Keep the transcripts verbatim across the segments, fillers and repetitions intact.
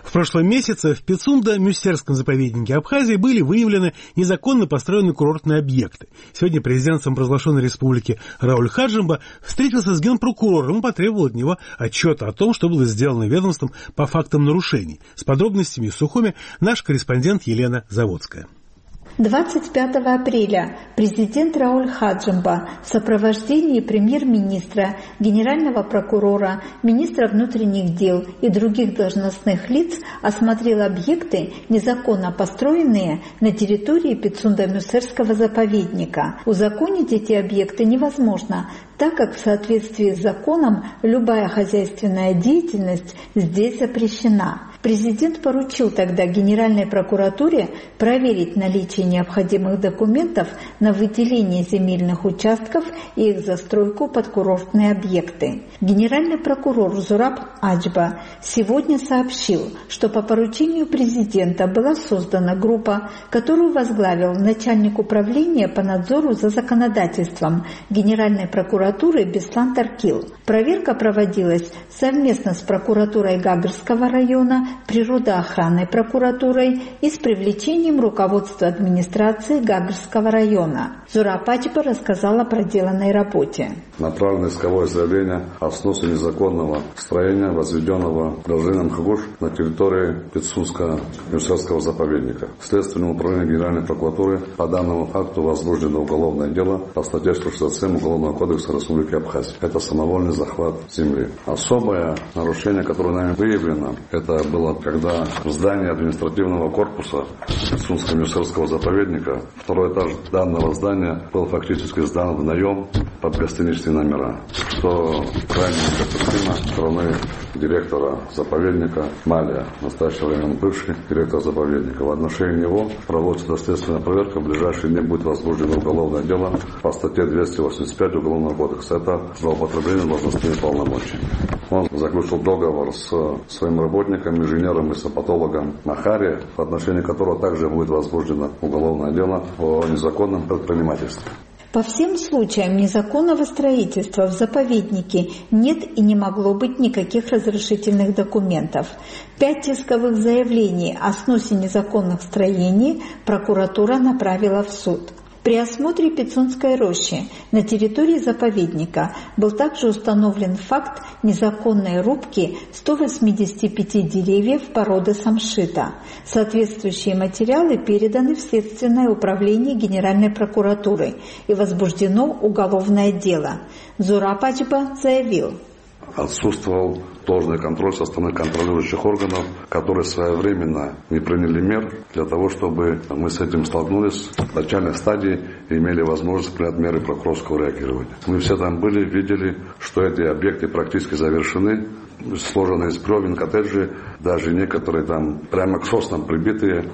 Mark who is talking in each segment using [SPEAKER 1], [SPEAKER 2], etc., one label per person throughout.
[SPEAKER 1] В прошлом месяце в Пицунда-Мюссерском заповеднике Абхазии были выявлены незаконно построенные курортные объекты. Сегодня президент самопровозглашенной республики Рауль Хаджимба встретился с генпрокурором и потребовал от него отчета о том, что было сделано ведомством по фактам нарушений. С подробностями из Сухуми наш корреспондент Елена Заводская.
[SPEAKER 2] двадцать пятого апреля президент Рауль Хаджимба в сопровождении премьер-министра, генерального прокурора, министра внутренних дел и других должностных лиц осмотрел объекты, незаконно построенные на территории Пицунда-Мюссерского заповедника. Узаконить эти объекты невозможно, так как в соответствии с законом любая хозяйственная деятельность здесь запрещена. Президент поручил тогда Генеральной прокуратуре проверить наличие необходимых документов на выделение земельных участков и их застройку под курортные объекты. Генеральный прокурор Зураб Аджба сегодня сообщил, что по поручению президента была создана группа, которую возглавил начальник управления по надзору за законодательством Генеральной прокуратуры Беслан Таркил. Проверка проводилась совместно с прокуратурой Гагрского района, природоохранной прокуратурой и с привлечением руководства администрации Гагрского района. Зураб Аджба рассказала о проделанной работе.
[SPEAKER 3] Направлено исковое заявление о сносе незаконного строения, возведенного гражданином Хагуш на территории Пицунда-Мюссерского заповедника. Следственным управлением Генеральной прокуратуры по данному факту возбуждено уголовное дело по статье сто шестьдесят семь Уголовного кодекса Республики Абхазия. Это самовольный захват земли. Особое нарушение, которое нами выявлено, это было, когда в здании административного корпуса Пицунда-Мюссерского заповедника второй этаж данного здания был фактически сдан в наем под гостиничные номера, что крайне недопустимо со стороны директора заповедника Малия, в настоящее время он бывший директор заповедника. В отношении него проводится доследственная проверка, в ближайшие дни будет возбуждено уголовное дело по статье двести восемьдесят пять Уголовного кодекса. Это злоупотребление должностными полномочиями. Он заключил договор с своим работником, инженером и сапатологом Махари, в отношении которого также будет возбуждено уголовное дело о незаконном предпринимательстве.
[SPEAKER 2] По всем случаям незаконного строительства в заповеднике нет и не могло быть никаких разрешительных документов. Пять исковых заявлений о сносе незаконных строений прокуратура направила в суд. При осмотре Пицунской рощи на территории заповедника был также установлен факт незаконной рубки ста восьмидесяти пяти деревьев породы самшита. Соответствующие материалы переданы в Следственное управление Генеральной прокуратуры и возбуждено уголовное дело. Зураб Аджба заявил:
[SPEAKER 3] отсутствовал должный контроль со стороны контролирующих органов, которые своевременно не приняли мер для того, чтобы мы с этим столкнулись в начальной стадии и имели возможность принять меры прокурорского реагирования. Мы все там были, видели, что эти объекты практически завершены, сложены из бревен коттеджи, даже некоторые там прямо к соснам прибитые,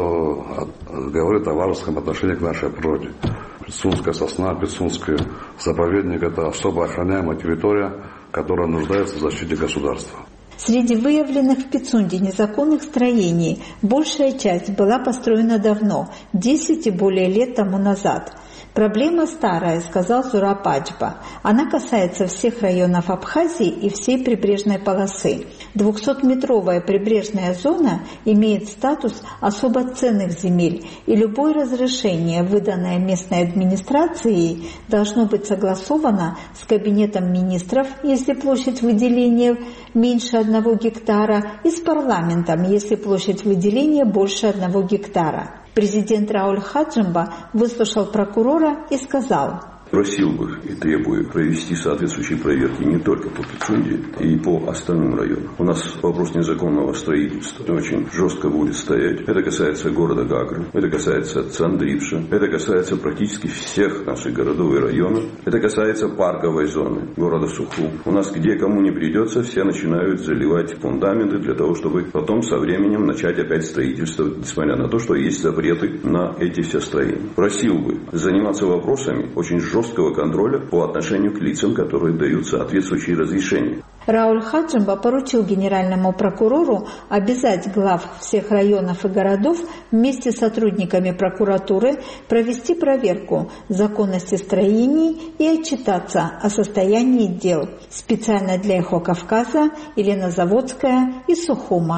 [SPEAKER 3] что говорит о варварском отношении к нашей природе. Пицунская сосна, Пицунский заповедник – это особо охраняемая территория, которая нуждается в защите государства.
[SPEAKER 2] Среди выявленных в Пицунде незаконных строений большая часть была построена давно, десять и более лет тому назад. Проблема старая, сказал Зураб Аджба. Она касается всех районов Абхазии и всей прибрежной полосы. двухсотметровая прибрежная зона имеет статус особо ценных земель, и любое разрешение, выданное местной администрацией, должно быть согласовано с Кабинетом министров, если площадь выделения меньше одного гектара, и с парламентом, если площадь выделения больше одного гектара. Президент Рауль Хаджимба выслушал прокурора и сказал:
[SPEAKER 4] просил бы и требую провести соответствующие проверки не только по Пицунде и по остальным районам. У нас вопрос незаконного строительства очень жестко будет стоять. Это касается города Гагры, это касается Цандрипша, это касается практически всех наших городов и районов. Это касается парковой зоны города Сухум. У нас где кому не придется, все начинают заливать фундаменты для того, чтобы потом со временем начать опять строительство, несмотря на то, что есть запреты на эти все строения. Просил бы заниматься вопросами очень жестко жесткого контроля по отношению к лицам, которые дают соответствующие разрешения.
[SPEAKER 2] Рауль Хаджимба поручил генеральному прокурору обязать глав всех районов и городов вместе с сотрудниками прокуратуры провести проверку законности строений и отчитаться о состоянии дел. Специально для «Эхо Кавказа» Елена Заводская из Сухума.